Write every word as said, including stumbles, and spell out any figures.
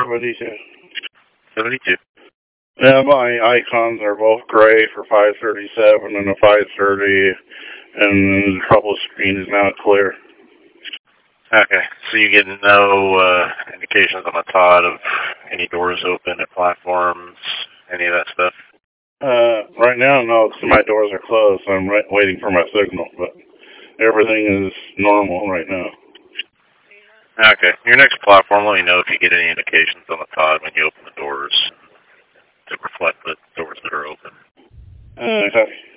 seventy-two. seventy-two. Yeah, my icons are both gray for five thirty-seven and a five thirty, and the trouble screen is now clear. Okay, so you get no uh, indications on the T O D of any doors open at platforms, any of that stuff? Uh, right now, no, because my doors are closed, so I'm right, waiting for my signal, but everything is normal right now. Okay, your next platform, let me know if you get any indications on the T O D when you open the doors to reflect the doors that are open. Okay.